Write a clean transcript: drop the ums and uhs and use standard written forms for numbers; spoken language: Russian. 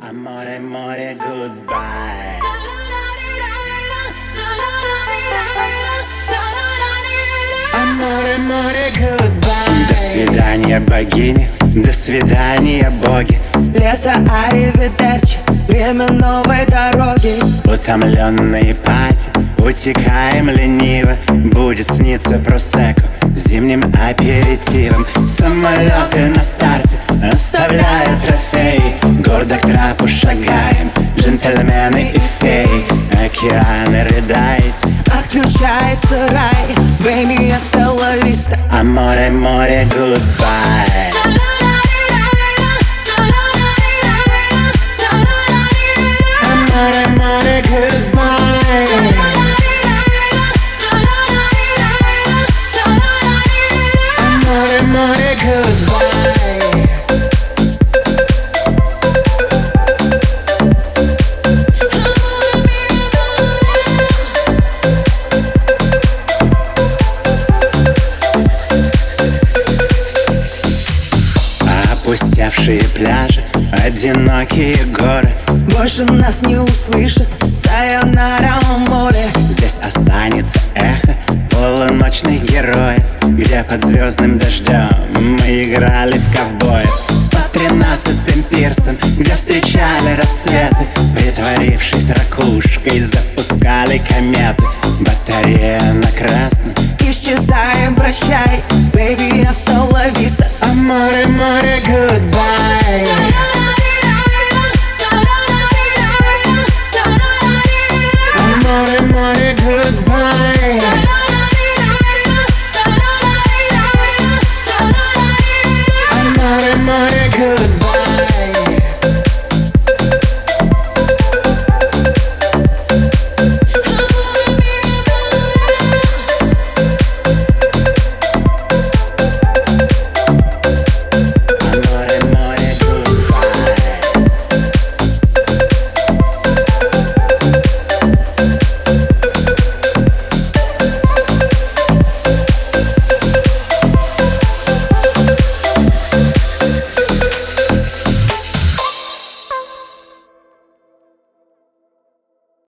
Amore, amore, goodbye. Amore, amore, goodbye. До свидания, богини, до свидания, боги. Лето, аривидерчи, время новой дороги. Утомленные пати, утекаем лениво. Будет сниться просекко зимним аперитивом. Самолеты на старте, оставляя трофеи. Гордо к трапу шагаем, джентльмены и феи. Океаны рыдаете, Отключается рай, baby, hasta la vista. Amore, amore, goodbye. Amore, amore, goodbye. Amore, amore, goodbye. Опустевшие пляжи, одинокие горы. Больше нас не услышат, сайонара море. Здесь останется эхо полуночных героев, где под звездным дождем мы играли в ковбоев. По 13-м пирсам, где встречали рассветы, притворившись ракушкой, запускали кометы. Батарея на красном, Исчезаем, прощай, baby, hasta la vista. Amore, amore, goodbye.